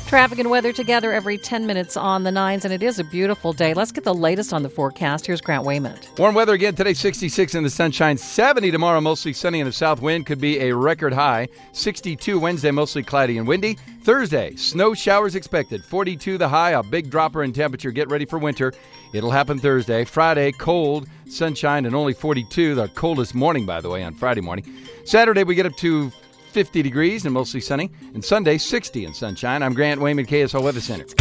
Traffic and weather together every 10 minutes on the 9s, and it is a beautiful day. Let's get the latest on the forecast. Here's Grant Waymond. Warm weather again today, 66 in the sunshine, 70 tomorrow, mostly sunny, and a south wind could be a record high. 62 Wednesday, mostly cloudy and windy. Thursday, snow showers expected, 42 the high, a big dropper in temperature. Get ready for winter. It'll happen Thursday. Friday, cold, sunshine, and only 42, the coldest morning, by the way, on Friday morning. Saturday, we get up to 50 degrees and mostly sunny. And Sunday, 60 and sunshine. I'm Grant Waymond, KSL Weather Center.